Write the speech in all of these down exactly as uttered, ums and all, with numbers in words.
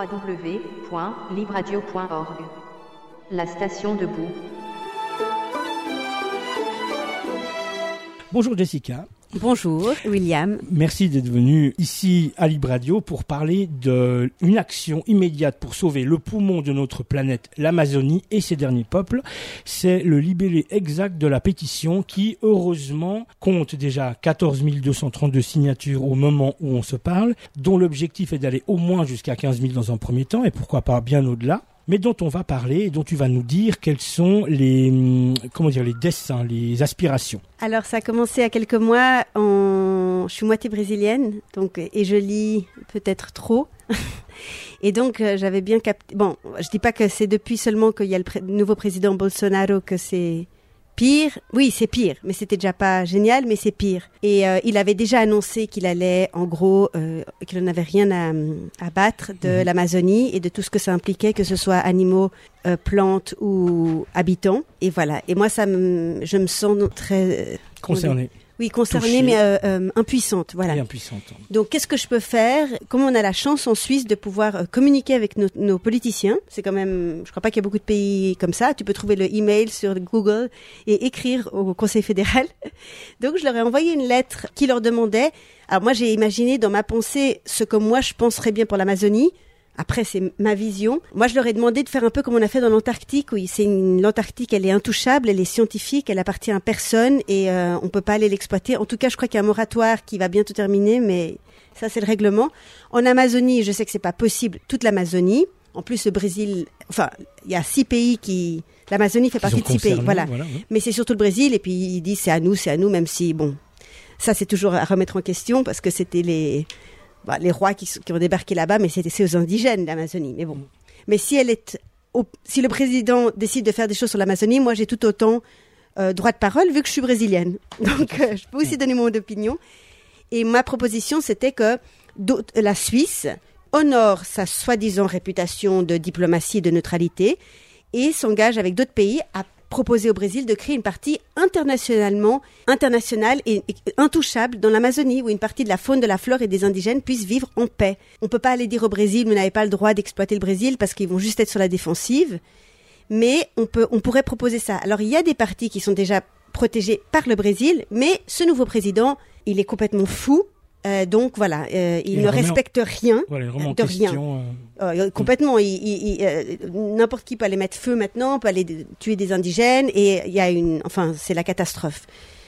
w w w point libradio point org. La station debout. Bonjour Jessica. Bonjour William. Merci d'être venu ici à Lib Radio pour parler d'une action immédiate pour sauver le poumon de notre planète, l'Amazonie et ses derniers peuples. C'est le libellé exact de la pétition qui, heureusement, compte déjà quatorze mille deux cent trente-deux signatures au moment où on se parle, dont l'objectif est d'aller au moins jusqu'à quinze mille dans un premier temps et pourquoi pas bien au-delà. Mais dont on va parler et dont tu vas nous dire quels sont les, comment dire, les dessins, les aspirations. Alors, ça a commencé à quelques mois. En... Je suis moitié brésilienne, donc, et je lis peut-être trop. Et donc, euh, j'avais bien capté... Bon, je dis pas que c'est depuis seulement qu'il y a le pré... nouveau président Bolsonaro que c'est pire. Oui, c'est pire, mais c'était déjà pas génial, mais c'est pire. Et euh, il avait déjà annoncé qu'il allait, en gros, euh, qu'il n'avait rien à, à battre de mmh. l'Amazonie et de tout ce que ça impliquait, que ce soit animaux, euh, plantes ou habitants. Et voilà. Et moi, ça me, je me sens très... Euh, concernée. Oui, concernée, mais euh, euh, impuissante, voilà. Et impuissante. Donc, qu'est-ce que je peux faire? Comme on a la chance en Suisse de pouvoir euh, communiquer avec nos, nos politiciens, c'est quand même, je crois pas qu'il y a beaucoup de pays comme ça. Tu peux trouver le email sur Google et écrire au Conseil fédéral. Donc, je leur ai envoyé une lettre qui leur demandait. Alors, moi, j'ai imaginé dans ma pensée ce que moi je penserais bien pour l'Amazonie. Après, c'est ma vision. Moi, je leur ai demandé de faire un peu comme on a fait dans l'Antarctique. Oui, c'est une, l'Antarctique, elle est intouchable, elle est scientifique, elle appartient à personne et euh, on peut pas aller l'exploiter. En tout cas, je crois qu'il y a un moratoire qui va bientôt terminer, mais ça, c'est le règlement. En Amazonie, je sais que c'est pas possible, toute l'Amazonie. En plus, le Brésil, enfin, il y a six pays qui, l'Amazonie fait partie de six pays, voilà. voilà oui. Mais c'est surtout le Brésil et puis ils disent c'est à nous, c'est à nous, même si, bon, ça, c'est toujours à remettre en question parce que c'était les... Bah, les rois qui, qui ont débarqué là-bas, mais c'est, c'est aux indigènes l'Amazonie. Mais bon, mais si elle est, au, si le président décide de faire des choses sur l'Amazonie, moi j'ai tout autant euh, droit de parole vu que je suis brésilienne. Donc euh, je peux aussi donner mon opinion. Et ma proposition c'était que la Suisse honore sa soi-disant réputation de diplomatie et de neutralité et s'engage avec d'autres pays à proposer au Brésil de créer une partie internationalement, internationale et, et intouchable dans l'Amazonie, où une partie de la faune, de la flore et des indigènes puissent vivre en paix. On peut pas aller dire au Brésil, vous n'avez pas le droit d'exploiter le Brésil parce qu'ils vont juste être sur la défensive, mais on peut, on pourrait proposer ça. Alors il y a des parties qui sont déjà protégées par le Brésil, mais ce nouveau président, il est complètement fou. Euh, donc voilà, euh, il, il ne respecte en... rien voilà, de rien. Euh... Euh, complètement, il, il, il, euh, n'importe qui peut aller mettre feu maintenant, peut aller d- tuer des indigènes et il y a une, enfin c'est la catastrophe.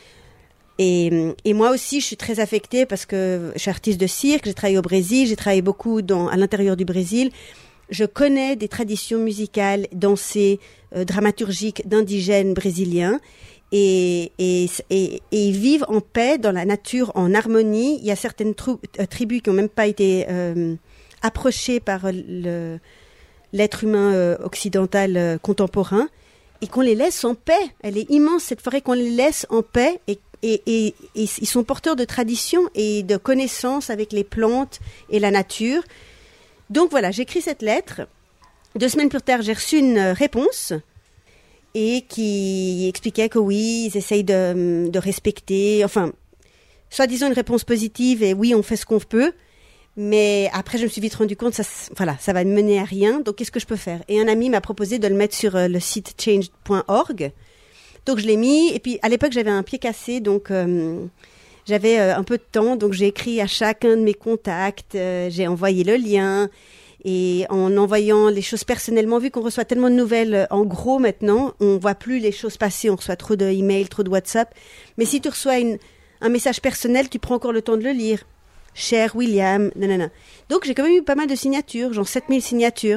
Et, et moi aussi, je suis très affectée parce que je suis artiste de cirque, j'ai travaillé au Brésil, j'ai travaillé beaucoup dans, à l'intérieur du Brésil. Je connais des traditions musicales, dansées, euh, dramaturgiques d'indigènes brésiliens. Et, et, et, et ils vivent en paix, dans la nature, en harmonie. Il y a certaines trou- euh, tribus qui n'ont même pas été euh, approchées par le, l'être humain euh, occidental euh, contemporain, et qu'on les laisse en paix. Elle est immense, cette forêt, qu'on les laisse en paix, et, et, et, et ils sont porteurs de traditions et de connaissances avec les plantes et la nature. Donc voilà, j'écris cette lettre. Deux semaines plus tard, j'ai reçu une réponse et qui expliquait que oui, ils essayent de, de respecter, enfin, soi-disant une réponse positive, et oui, on fait ce qu'on peut, mais après, je me suis vite rendu compte, ça, voilà, ça va mener à rien, donc qu'est-ce que je peux faire? Et un ami m'a proposé de le mettre sur euh, le site change point org, donc je l'ai mis, et puis à l'époque, j'avais un pied cassé, donc euh, j'avais euh, un peu de temps, donc j'ai écrit à chacun de mes contacts, euh, j'ai envoyé le lien. Et en envoyant les choses personnellement, vu qu'on reçoit tellement de nouvelles en gros maintenant, on voit plus les choses passer, on reçoit trop de emails, trop de WhatsApp. Mais si tu reçois une, un message personnel, tu prends encore le temps de le lire. Cher William, nanana. Donc j'ai quand même eu pas mal de signatures, genre sept mille signatures.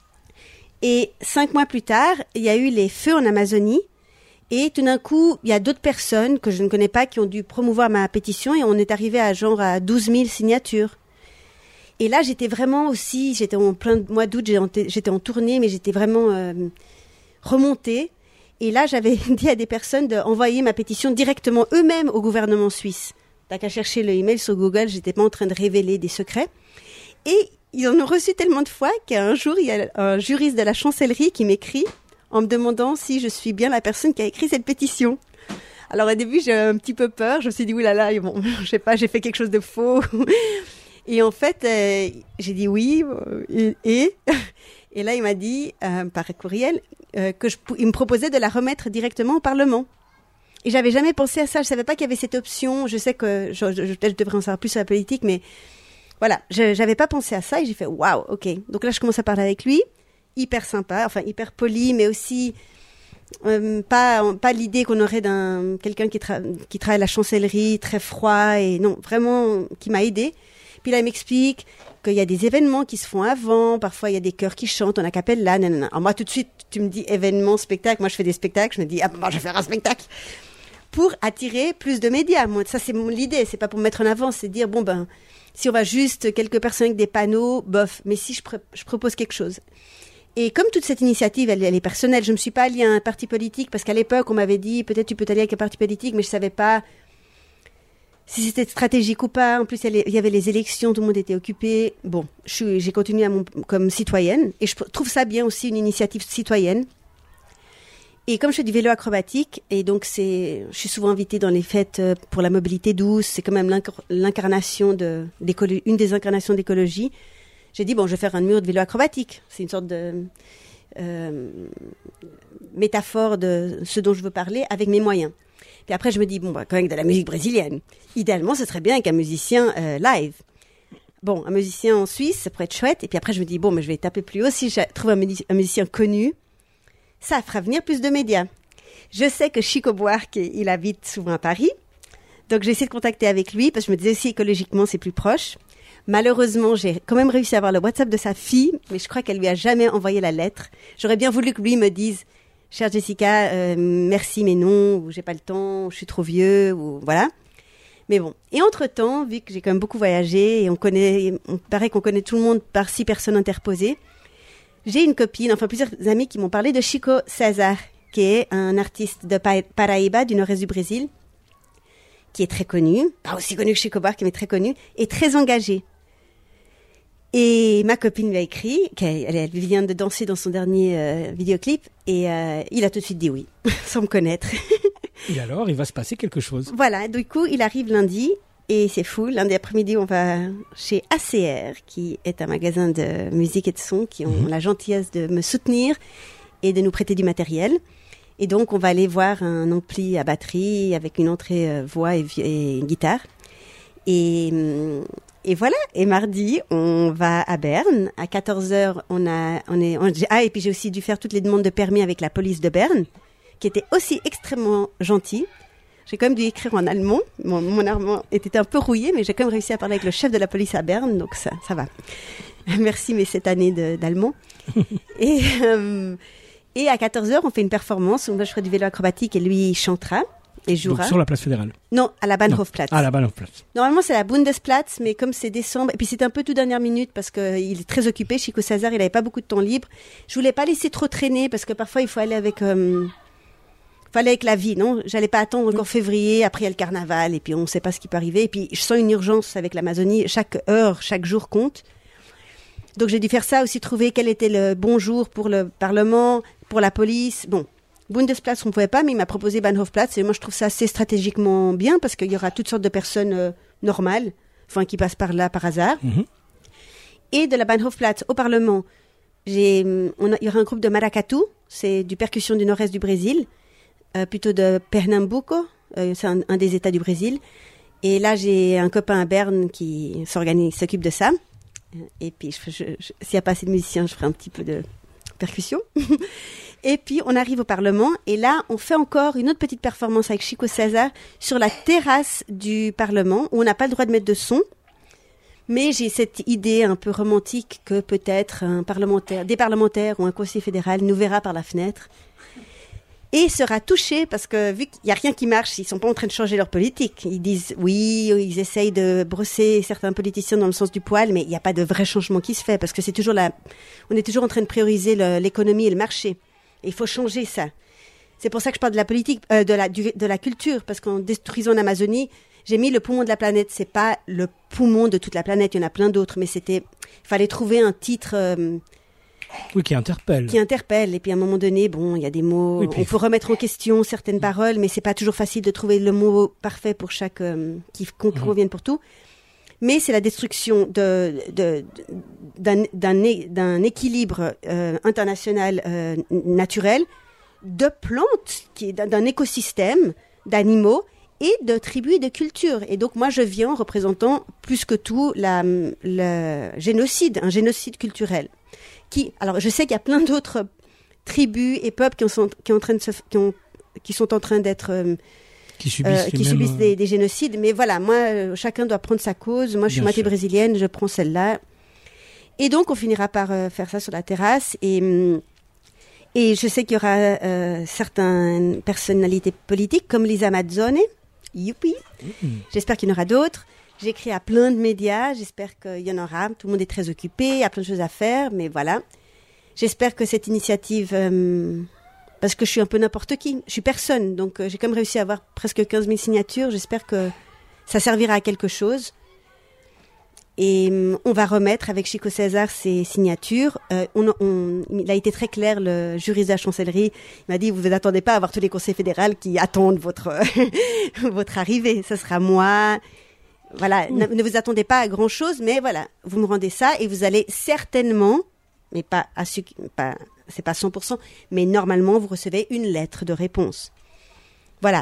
Et cinq mois plus tard, il y a eu les feux en Amazonie. Et tout d'un coup, il y a d'autres personnes que je ne connais pas qui ont dû promouvoir ma pétition et on est arrivé à genre à douze mille signatures. Et là, j'étais vraiment aussi, j'étais en plein mois d'août, j'étais en tournée, mais j'étais vraiment euh, remontée. Et là, j'avais dit à des personnes d'envoyer ma pétition directement eux-mêmes au gouvernement suisse. T'as qu'à chercher le email sur Google, j'étais pas en train de révéler des secrets. Et ils en ont reçu tellement de fois qu'un jour, il y a un juriste de la chancellerie qui m'écrit en me demandant si je suis bien la personne qui a écrit cette pétition. Alors au début, j'ai un petit peu peur, je me suis dit, oulala, bon, je sais pas, j'ai fait quelque chose de faux. Et en fait, euh, j'ai dit oui. Euh, et, et là, il m'a dit, euh, par courriel, euh, que je, il me proposait de la remettre directement au Parlement. Et j'avais jamais pensé à ça. Je savais pas qu'il y avait cette option. Je sais que je, je, je, je devrais en savoir plus sur la politique, mais voilà, je j'avais pas pensé à ça. Et j'ai fait waouh, ok. Donc là, je commence à parler avec lui, hyper sympa, enfin hyper poli, mais aussi euh, pas pas l'idée qu'on aurait d'un quelqu'un qui tra- qui travaille à la chancellerie, très froid et non, vraiment qui m'a aidé. Puis là, il m'explique qu'il y a des événements qui se font avant. Parfois, il y a des chœurs qui chantent, on a cappella, nanana. Alors moi, tout de suite, tu me dis événement, spectacle. Moi, je fais des spectacles. Je me dis, ah, bon, je vais faire un spectacle pour attirer plus de médias. Moi, ça, c'est mon, l'idée. C'est pas pour me mettre en avant. C'est dire, bon, ben, si on va juste quelques personnes avec des panneaux, bof. Mais si je, pr- je propose quelque chose. Et comme toute cette initiative, elle, elle est personnelle. Je me suis pas alliée à un parti politique parce qu'à l'époque, on m'avait dit, peut-être tu peux t'allier avec un parti politique, mais je savais pas si c'était stratégique ou pas. En plus, il y avait les élections, tout le monde était occupé. Bon, je suis, j'ai continué à mon, comme citoyenne. Et je trouve ça bien aussi, une initiative citoyenne. Et comme je fais du vélo acrobatique, et donc c'est, je suis souvent invitée dans les fêtes pour la mobilité douce, c'est quand même l'inc- l'incarnation de, d'écolo- une des incarnations d'écologie. J'ai dit, bon, je vais faire un mur de vélo acrobatique. C'est une sorte de euh, métaphore de ce dont je veux parler avec mes moyens. Puis après, je me dis, bon, bah, quand même de la musique brésilienne. Idéalement, ce serait bien avec un musicien euh, live. Bon, un musicien en Suisse, ça pourrait être chouette. Et puis après, je me dis, bon, mais je vais taper plus haut. Si je trouve un, music- un musicien connu, ça fera venir plus de médias. Je sais que Chico Buarque, il habite souvent à Paris. Donc, j'ai essayé de contacter avec lui parce que je me disais aussi écologiquement, c'est plus proche. Malheureusement, j'ai quand même réussi à avoir le WhatsApp de sa fille, mais je crois qu'elle lui a jamais envoyé la lettre. J'aurais bien voulu que lui me dise, chère Jessica, euh, merci, mais non, ou j'ai pas le temps, ou je suis trop vieux, ou voilà. Mais bon. Et entre-temps, vu que j'ai quand même beaucoup voyagé, et on connaît, on paraît qu'on connaît tout le monde par six personnes interposées, j'ai une copine, enfin plusieurs amis qui m'ont parlé de Chico César, qui est un artiste de Paraíba, du nord-est du Brésil, qui est très connu, pas aussi connu que Chico Buarque, mais très connu, et très engagé. Et ma copine lui a écrit, qu'elle elle vient de danser dans son dernier euh, vidéoclip, et euh, il a tout de suite dit oui, sans me connaître. Et alors, il va se passer quelque chose. Voilà, du coup, il arrive lundi, et c'est fou. Lundi après-midi, on va chez A C R, qui est un magasin de musique et de son, qui ont mmh. la gentillesse de me soutenir et de nous prêter du matériel. Et donc, on va aller voir un ampli à batterie avec une entrée euh, voix et, et guitare. Et... Hum, Et voilà. Et mardi, on va à Berne. À quatorze heures, on a, on est, on, ah, et puis j'ai aussi dû faire toutes les demandes de permis avec la police de Berne, qui était aussi extrêmement gentille. J'ai quand même dû écrire en allemand. Mon, mon allemand était un peu rouillé, mais j'ai quand même réussi à parler avec le chef de la police à Berne, donc ça, ça va. Merci, mais cette année de, d'allemand. et, euh, et à quatorze heures, on fait une performance. Moi, je ferai du vélo acrobatique et lui, il chantera. Et jouera. Donc sur la place fédérale? Non, à la Bahnhofplatz. À la Bahnhofplatz. Normalement, c'est à la Bundesplatz, mais comme c'est décembre, et puis c'était un peu tout dernière minute parce qu'il est très occupé, Chico César, il n'avait pas beaucoup de temps libre. Je voulais pas laisser trop traîner parce que parfois il faut aller avec, euh, faut aller avec la vie, non? J'allais pas attendre encore février, après il y a le carnaval, et puis on ne sait pas ce qui peut arriver. Et puis je sens une urgence avec l'Amazonie, chaque heure, chaque jour compte. Donc j'ai dû faire ça aussi, trouver quel était le bon jour pour le Parlement, pour la police. Bon. Bundesplatz, on ne pouvait pas, mais il m'a proposé Bahnhofplatz. Et moi, je trouve ça assez stratégiquement bien parce qu'il y aura toutes sortes de personnes euh, normales, enfin, qui passent par là par hasard. Mm-hmm. Et de la Bahnhofplatz au Parlement, j'ai, on a, il y aura un groupe de maracatu, c'est du percussion du nord-est du Brésil, euh, plutôt de Pernambuco, euh, c'est un, un des États du Brésil. Et là, j'ai un copain à Berne qui s'organise, s'occupe de ça. Et puis, je, je, je, s'il n'y a pas assez de musiciens, je ferai un petit peu de percussion. Et puis, on arrive au Parlement. Et là, on fait encore une autre petite performance avec Chico César sur la terrasse du Parlement, où on n'a pas le droit de mettre de son. Mais j'ai cette idée un peu romantique que peut-être un parlementaire, des parlementaires ou un conseiller fédéral nous verra par la fenêtre et sera touché parce que vu qu'il n'y a rien qui marche, ils sont pas en train de changer leur politique. Ils disent oui, ils essayent de brosser certains politiciens dans le sens du poil, mais il n'y a pas de vrai changement qui se fait parce que c'est toujours la, on est toujours en train de prioriser le, l'économie et le marché. Et il faut changer ça. C'est pour ça que je parle de la politique, euh, de la, du, de la culture, parce qu'en détruisant l'Amazonie, j'ai mis le poumon de la planète. C'est pas le poumon de toute la planète, il y en a plein d'autres, mais c'était, il fallait trouver un titre. Euh, Oui, qui interpelle. Qui interpelle. Et puis à un moment donné, bon, il y a des mots. Oui, on peut remettre en question certaines paroles, mais c'est pas toujours facile de trouver le mot parfait pour chaque euh, qui convienne pour tout. mais c'est la destruction de, de, d'un, d'un, d'un équilibre euh, international euh, naturel, de plantes, qui est d'un écosystème, d'animaux et de tribus et de cultures. Et donc moi je viens en représentant plus que tout la, le génocide, un génocide culturel. Qui, alors je sais qu'il y a plein d'autres tribus et peuples qui, sont, qui, en train de se, qui, ont, qui sont en train d'être... Euh, qui subissent, euh, qui subissent mêmes... des, des génocides. Mais voilà, moi, euh, chacun doit prendre sa cause. Moi, je suis moitié brésilienne, je prends celle-là. Et donc, on finira par euh, faire ça sur la terrasse. Et, et je sais qu'il y aura euh, certaines personnalités politiques, comme Lisa Mazzone. Youpi. Mmh. J'espère qu'il y en aura d'autres. J'écris à plein de médias. J'espère qu'il y en aura. Tout le monde est très occupé. Il y a plein de choses à faire. Mais voilà. J'espère que cette initiative... Euh, parce que je suis un peu n'importe qui. Je suis personne. Donc, euh, j'ai quand même réussi à avoir presque quinze mille signatures. J'espère que ça servira à quelque chose. Et euh, on va remettre avec Chico César ses signatures. Euh, on, on, il a été très clair, le juriste de la chancellerie. Il m'a dit, vous n'attendez pas à avoir tous les conseils fédéraux qui attendent votre, votre arrivée. Ça sera moi. Voilà. Mmh. Ne, ne vous attendez pas à grand chose, mais voilà. Vous me rendez ça et vous allez certainement, mais pas à ce pas, c'est pas cent pour cent, mais normalement, vous recevez une lettre de réponse. Voilà.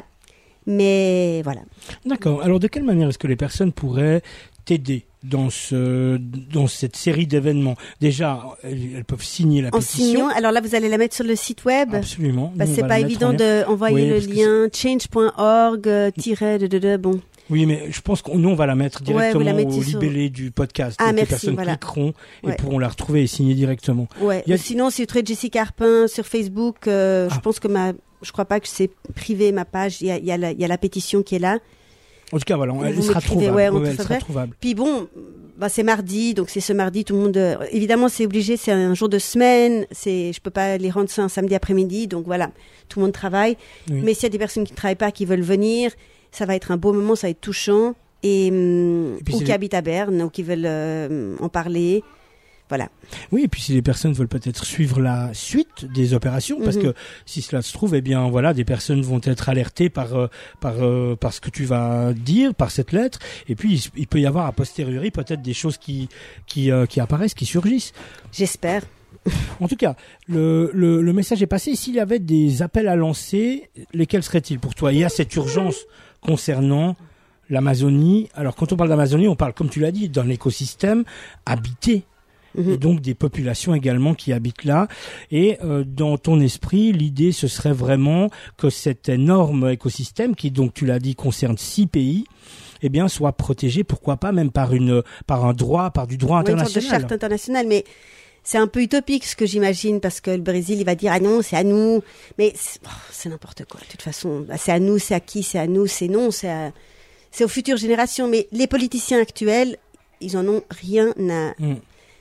Mais voilà. D'accord. Alors, de quelle manière est-ce que les personnes pourraient t'aider dans ce, dans cette série d'événements? Déjà, elles, elles peuvent signer la en pétition. Signant, alors là, vous allez la mettre sur le site web. Absolument. Bah, c'est pas évident d'envoyer oui, le lien change point org euh, tiret de, de, de, bon. Oui, mais je pense que nous, on va la mettre directement ouais, au sur... libellé du podcast. Ah, donc merci, les personnes voilà. cliqueront et ouais. pourront la retrouver et signer directement. Ouais. A... Sinon, si vous trouvez Jessica Arpin sur Facebook, euh, ah. je pense que ma, je crois pas que c'est privé ma page. Il y a, il y a la, il y a la pétition qui est là. En tout cas, voilà, elle sera trouvable. Ouais, ouais, elle sera trouvable. Puis bon, bah, c'est mardi, donc c'est ce mardi, tout le monde. Euh, évidemment, c'est obligé, c'est un jour de semaine. C'est, je peux pas les rendre ça un samedi après-midi, donc voilà, tout le monde travaille. Oui. Mais s'il y a des personnes qui ne travaillent pas, qui veulent venir, ça va être un beau moment, ça va être touchant. Et, et puis ou qui les... habitent à Berne, ou qui veulent euh, en parler. Voilà. Oui, et puis si les personnes veulent peut-être suivre la suite des opérations, parce mm-hmm. que si cela se trouve, eh bien voilà, des personnes vont être alertées par euh, par euh, par ce que tu vas dire, par cette lettre, et puis il, il peut y avoir a posteriori peut-être des choses qui qui euh, qui apparaissent, qui surgissent. J'espère. En tout cas, le, le le message est passé. S'il y avait des appels à lancer, lesquels seraient-ils pour toi? Il y a cette urgence concernant l'Amazonie. Alors quand on parle d'Amazonie, on parle, comme tu l'as dit, d'un écosystème habité. Et donc des populations également qui habitent là. Et euh, dans ton esprit, l'idée, ce serait vraiment que cet énorme écosystème, qui donc, tu l'as dit, concerne six pays, eh bien, soit protégé, pourquoi pas, même par une, par un droit, par du droit international. Oui, une sorte de charte internationale, mais c'est un peu utopique ce que j'imagine, parce que le Brésil, il va dire, ah non, c'est à nous. Mais c'est, oh, c'est n'importe quoi, de toute façon. C'est à nous, c'est à qui, c'est à nous, c'est non, c'est à, c'est aux futures générations. Mais les politiciens actuels, ils en ont rien à... Mm.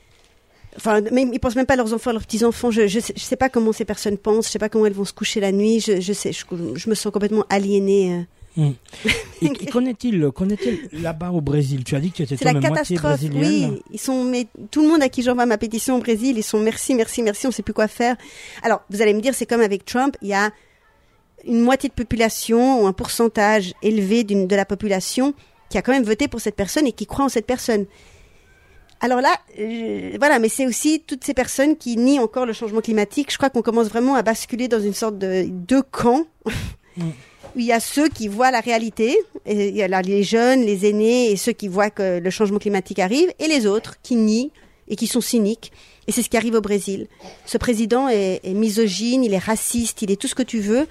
Enfin, même, ils pensent même pas à leurs enfants, à leurs petits-enfants. Je, je, sais, je sais pas comment ces personnes pensent. Je sais pas comment elles vont se coucher la nuit. Je, je sais, je, je me sens complètement aliénée. Mmh. Et, et connaît-il, connaît-il là-bas au Brésil? Tu as dit que tu étais toi-même moitié brésilienne. Oui, ils sont, mais tout le monde à qui j'envoie ma pétition au Brésil, ils sont merci, merci, merci. On sait plus quoi faire. Alors, vous allez me dire, c'est comme avec Trump. Il y a une moitié de population ou un pourcentage élevé d'une, de la population qui a quand même voté pour cette personne et qui croit en cette personne. Alors là, euh, voilà, mais c'est aussi toutes ces personnes qui nient encore le changement climatique. Je crois qu'on commence vraiment à basculer dans une sorte de deux camps mm. où il y a ceux qui voient la réalité, et il y a là les jeunes, les aînés, et ceux qui voient que le changement climatique arrive, et les autres qui nient et qui sont cyniques. Et c'est ce qui arrive au Brésil. Ce président est, est misogyne, il est raciste, il est tout ce que tu veux.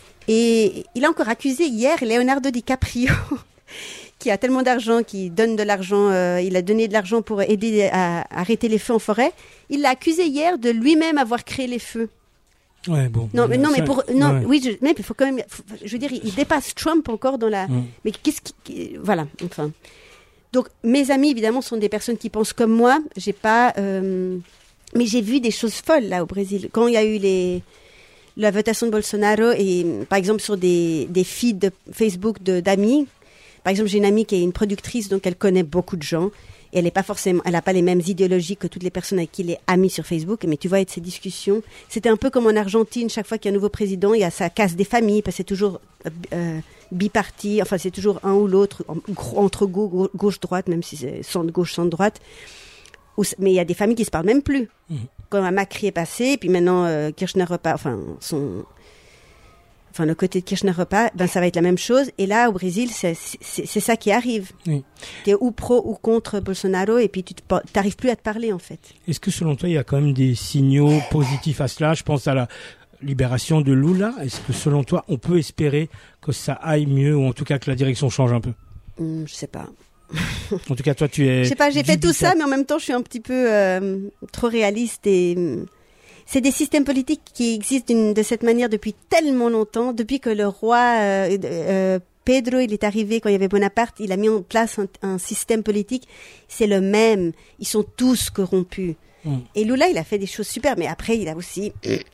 Et il a encore accusé hier Leonardo DiCaprio qui a tellement d'argent, qui donne de l'argent, euh, il a donné de l'argent pour aider à, à arrêter les feux en forêt. Il l'a accusé hier de lui-même avoir créé les feux. Ouais, bon. Non, mais non, mais pour, non, ouais. oui, je, mais il faut quand même, faut, je veux dire, il dépasse Trump encore dans la, mm. mais qu'est-ce qui, voilà, enfin. Donc, mes amis, évidemment, sont des personnes qui pensent comme moi. J'ai pas, euh, mais j'ai vu des choses folles, là, au Brésil. Quand il y a eu les, la votation de Bolsonaro et, par exemple, sur des, des feeds de Facebook de, d'amis. Par exemple, j'ai une amie qui est une productrice, donc elle connaît beaucoup de gens. Et Et elle est pas forcément, elle a pas les mêmes idéologies que toutes les personnes avec qui il est ami sur Facebook. Mais tu vois, avec ces discussions, c'était un peu comme en Argentine. Chaque fois qu'il y a un nouveau président, il y a ça casse des familles parce que c'est toujours euh, biparti. Enfin, c'est toujours un ou l'autre entre gauche, gauche droite, même si c'est centre gauche, centre droite. Mais il y a des familles qui se parlent même plus. Mmh. Comme Macri est passé, puis maintenant euh, Kirchner repart, enfin son. Enfin, le côté de Kirchner repart, ben, ça va être la même chose. Et là, au Brésil, c'est, c'est, c'est ça qui arrive. Oui. Tu es ou pro ou contre Bolsonaro et puis tu n'arrives plus à te parler, en fait. Est-ce que, selon toi, il y a quand même des signaux positifs à cela ? Je pense à la libération de Lula. Est-ce que, selon toi, on peut espérer que ça aille mieux ou en tout cas que la direction change un peu ? hum, Je sais pas. En tout cas, toi, tu es... Je sais pas, j'ai fait tout ça, mais en même temps, je suis un petit peu euh, trop réaliste et... C'est des systèmes politiques qui existent de cette manière depuis tellement longtemps. Depuis que le roi euh, euh, Pedro, il est arrivé quand il y avait Bonaparte, il a mis en place un, un système politique. C'est le même. Ils sont tous corrompus. Mmh. Et Lula, il a fait des choses super, mais après, il a aussi...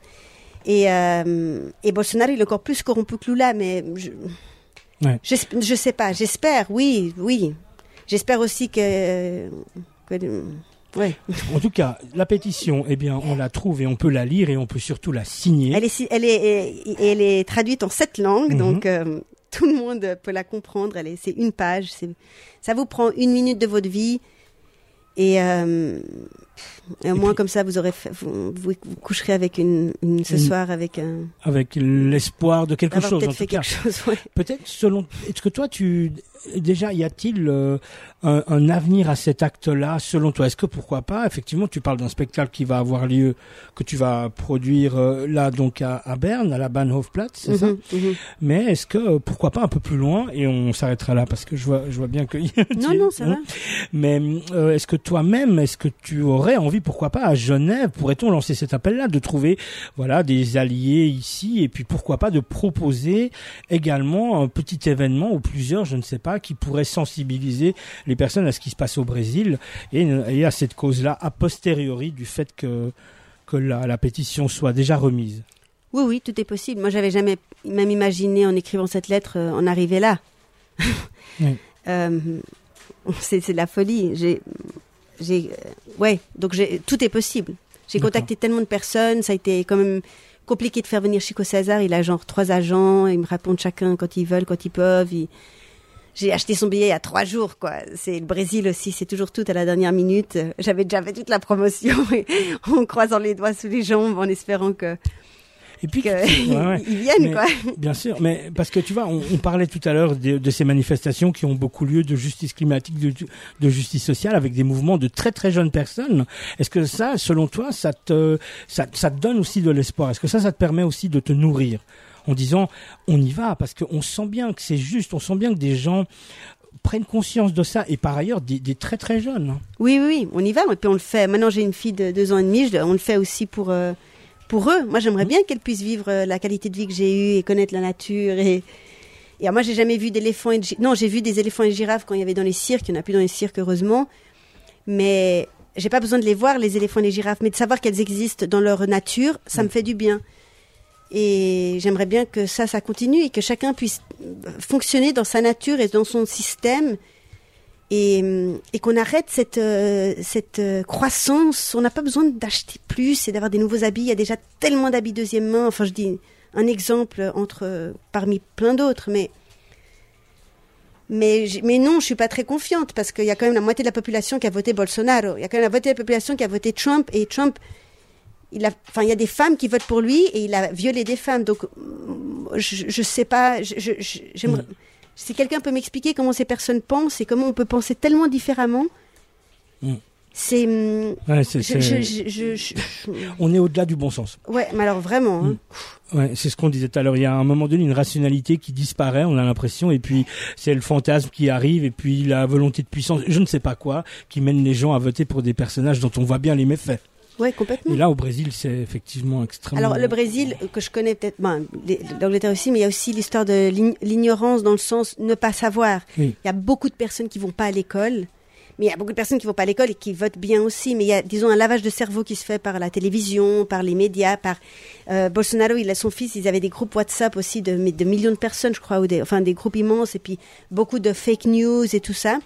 Et, euh, et Bolsonaro, il est encore plus corrompu que Lula, mais je, ouais. je, je sais pas. J'espère, oui, oui. J'espère aussi que... que Ouais. En tout cas, la pétition, eh bien, on la trouve et on peut la lire et on peut surtout la signer. Elle est, elle est, elle est traduite en sept langues, mm-hmm. donc euh, tout le monde peut la comprendre. Elle est, c'est une page. C'est, ça vous prend une minute de votre vie et, euh, et au et moins puis, comme ça, vous aurez, fait, vous, vous, vous coucherez avec une, une ce une, soir avec un. Avec l'espoir de quelque chose. Peut-être en fait tout cas. quelque chose. Ouais. Peut-être selon. Est-ce que toi, tu déjà, y a-t-il euh, un, un avenir à cet acte-là, selon toi ? Est-ce que pourquoi pas ? Effectivement, tu parles d'un spectacle qui va avoir lieu, que tu vas produire euh, là, donc à, à Berne, à la Bahnhofplatz, c'est mm-hmm, ça mm-hmm. Mais est-ce que euh, pourquoi pas un peu plus loin ? Et on s'arrêtera là parce que je vois, je vois bien que. non, non, ça va. Mais euh, est-ce que toi-même, est-ce que tu aurais envie, pourquoi pas à Genève, pourrait-on lancer cet appel-là, de trouver, voilà, des alliés ici, et puis pourquoi pas de proposer également un petit événement ou plusieurs, je ne sais pas, qui pourrait sensibiliser les personnes à ce qui se passe au Brésil et, et à cette cause-là a posteriori du fait que, que la, la pétition soit déjà remise. Oui, oui, tout est possible. Moi, j'avais jamais même imaginé en écrivant cette lettre euh, en arriver là. oui. euh, c'est, c'est de la folie. J'ai, j'ai, euh, ouais, donc j'ai, tout est possible. J'ai D'accord. contacté tellement de personnes, ça a été quand même compliqué de faire venir Chico César. Il a genre trois agents, ils me répondent chacun quand ils veulent, quand ils peuvent. Ils... J'ai acheté son billet il y a trois jours, quoi. C'est le Brésil aussi, c'est toujours tout à la dernière minute. J'avais déjà fait toute la promotion et en croisant les doigts sous les jambes, en espérant que et puis qu'ils ouais, ouais. viennent, mais, quoi. Bien sûr, mais parce que tu vois, on, on parlait tout à l'heure de, de ces manifestations qui ont beaucoup lieu de justice climatique, de, de justice sociale, avec des mouvements de très très jeunes personnes. Est-ce que ça, selon toi, ça te ça, ça te donne aussi de l'espoir ? Est-ce que ça, ça te permet aussi de te nourrir ? En disant, on y va, parce qu'on sent bien que c'est juste, on sent bien que des gens prennent conscience de ça, et par ailleurs, des, des très très jeunes. Oui, oui, oui, on y va, et puis on le fait. Maintenant, j'ai une fille de deux ans et demi, je, on le fait aussi pour, euh, pour eux. Moi, j'aimerais mmh. bien qu'elle puisse vivre euh, la qualité de vie que j'ai eue et connaître la nature. Et, et alors, moi, j'ai jamais vu d'éléphants et de gi- Non, j'ai vu des éléphants et de girafes quand il y avait dans les cirques, il n'y en a plus dans les cirques, heureusement. Mais j'ai pas besoin de les voir, les éléphants et les girafes, mais de savoir qu'elles existent dans leur nature, ça mmh. me fait du bien. Et j'aimerais bien que ça, ça continue et que chacun puisse fonctionner dans sa nature et dans son système et, et qu'on arrête cette, euh, cette euh, croissance. On n'a pas besoin d'acheter plus et d'avoir des nouveaux habits. Il y a déjà tellement d'habits deuxième main. Enfin, je dis un exemple entre, parmi plein d'autres, mais, mais, mais non, je suis pas très confiante parce qu'il y a quand même la moitié de la population qui a voté Bolsonaro. Il y a quand même la moitié de la population qui a voté Trump et Trump... Il a, enfin, il y a des femmes qui votent pour lui et il a violé des femmes. Donc, je, je sais pas. Je, je, j'aimerais, mmh. Si quelqu'un peut m'expliquer comment ces personnes pensent et comment on peut penser tellement différemment, mmh. c'est. Ouais, c'est, je, c'est... Je, je, je, on est au-delà du bon sens. Ouais, mais alors vraiment. Mmh. Hein. Ouais, c'est ce qu'on disait tout à l'heure. Il y a à un moment donné une rationalité qui disparaît, on a l'impression, et puis c'est le fantasme qui arrive, et puis la volonté de puissance, je ne sais pas quoi, qui mène les gens à voter pour des personnages dont on voit bien les méfaits. Oui, complètement. Et là, au Brésil, c'est effectivement extrêmement... Alors, le Brésil, que je connais peut-être, ben, l'Angleterre aussi, mais il y a aussi l'histoire de l'ignorance dans le sens ne pas savoir. Oui. Il y a beaucoup de personnes qui vont pas à l'école, mais il y a beaucoup de personnes qui vont pas à l'école et qui votent bien aussi. Mais il y a, disons, un lavage de cerveau qui se fait par la télévision, par les médias, par euh, Bolsonaro. Il a son fils, ils avaient des groupes WhatsApp aussi de, de millions de personnes, je crois, ou des, enfin des groupes immenses, et puis beaucoup de fake news et tout ça.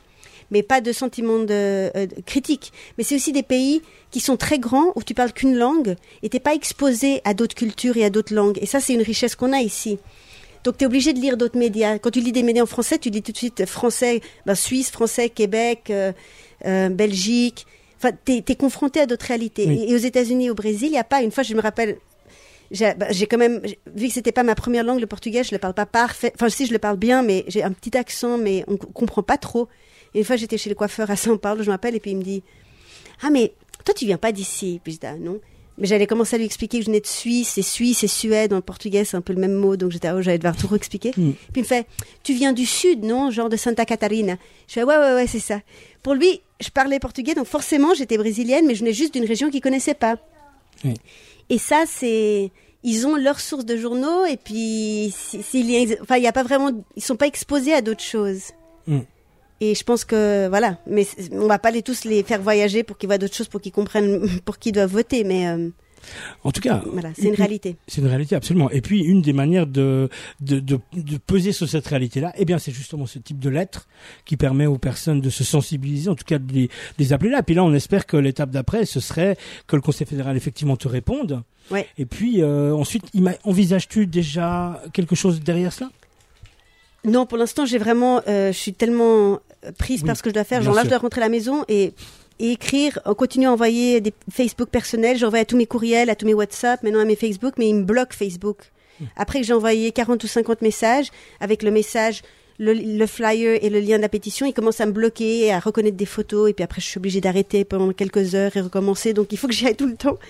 mais pas de sentiment de, euh, de critique. Mais c'est aussi des pays qui sont très grands, où tu parles qu'une langue, et t'es pas exposé à d'autres cultures et à d'autres langues. Et ça, c'est une richesse qu'on a ici. Donc, tu es obligé de lire d'autres médias. Quand tu lis des médias en français, tu lis tout de suite français, ben, Suisse, français, Québec, euh, euh, Belgique. Enfin, tu es confronté à d'autres réalités. Oui. Et, et aux États-Unis, au Brésil, il n'y a pas. Une fois, je me rappelle, j'ai, ben, j'ai quand même, vu que c'était pas ma première langue, le portugais, je le parle pas parfait. Enfin, si je le parle bien, mais j'ai un petit accent, mais on comprend pas trop. Et une fois, j'étais chez le coiffeur à São Paulo, je m'appelle, et puis il me dit, ah, mais toi, tu viens pas d'ici. Puis je dis, ah, non. Mais j'allais commencer à lui expliquer que je venais de Suisse, et Suisse et Suède, en portugais, c'est un peu le même mot, donc j'étais, oh, j'allais devoir tout expliquer. Mm. Puis il me fait, tu viens du sud, non? Genre de Santa Catarina. Je fais, ouais, ouais, ouais, c'est ça. Pour lui, je parlais portugais, donc forcément, j'étais brésilienne, mais je venais juste d'une région qu'il connaissait pas. Mm. Et ça, c'est, ils ont leur source de journaux, et puis, s'il y a, enfin, il y a pas vraiment, ils sont pas exposés à d'autres choses. Mm. Et je pense que, voilà, mais on va pas les tous les faire voyager pour qu'ils voient d'autres choses, pour qu'ils comprennent pour qui ils doivent voter, mais... Euh, en tout cas, voilà, c'est une, une réalité. C'est une réalité, absolument. Et puis, une des manières de, de, de, de peser sur cette réalité-là, eh bien, c'est justement ce type de lettre qui permet aux personnes de se sensibiliser, en tout cas de les, de les appeler là. Puis là, on espère que l'étape d'après, ce serait que le Conseil fédéral, effectivement, te réponde. Ouais. Et puis, euh, ensuite, envisages-tu déjà quelque chose derrière cela? Non, pour l'instant, j'ai vraiment, euh, je suis tellement prise oui, par ce que je dois faire. Genre là, je dois rentrer à la maison et, et écrire, continuer à envoyer des Facebook personnels. J'envoie à tous mes courriels, à tous mes WhatsApp, maintenant à mes Facebook, mais ils me bloquent Facebook. Mmh. Après que j'ai envoyé quarante ou cinquante messages, avec le message, le, le flyer et le lien de la pétition, ils commencent à me bloquer et à reconnaître des photos. Et puis après, je suis obligée d'arrêter pendant quelques heures et recommencer. Donc, il faut que j'y aille tout le temps.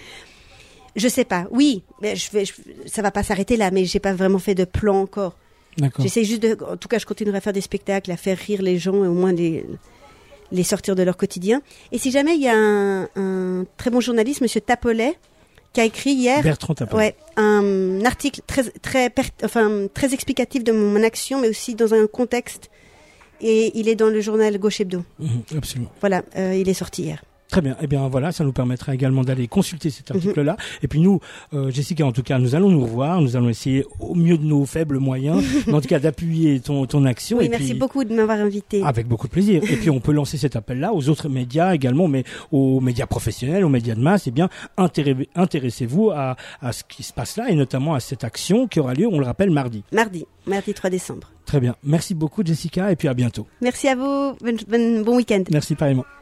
Je sais pas. Oui, mais je vais, je, ça va pas s'arrêter là, mais j'ai pas vraiment fait de plan encore. D'accord. J'essaie juste de, en tout cas, je continuerai à faire des spectacles, à faire rire les gens et au moins les, les sortir de leur quotidien. Et si jamais il y a un, un très bon journaliste, Monsieur Tapolet, qui a écrit hier, Bertrand Tapolet, ouais, un article très, très, enfin, très explicatif de mon action, mais aussi dans un contexte. Et il est dans le journal Gauche Hebdo. Mmh, absolument. Voilà, euh, il est sorti hier. Très bien. Eh bien, voilà, ça nous permettra également d'aller consulter cet article-là. Mm-hmm. Et puis nous, euh, Jessica, en tout cas, nous allons nous revoir. Nous allons essayer au mieux de nos faibles moyens, mais en tout cas, d'appuyer ton, ton action. Oui, et merci puis, beaucoup de m'avoir invité. Avec beaucoup de plaisir. Et puis, on peut lancer cet appel-là aux autres médias également, mais aux médias professionnels, aux médias de masse. Eh bien, intéressez- intéressez-vous à, à ce qui se passe là et notamment à cette action qui aura lieu, on le rappelle, mardi. Mardi, mardi trois décembre. Très bien. Merci beaucoup, Jessica, et puis à bientôt. Merci à vous. Bon, bon, bon week-end. Merci, pareillement.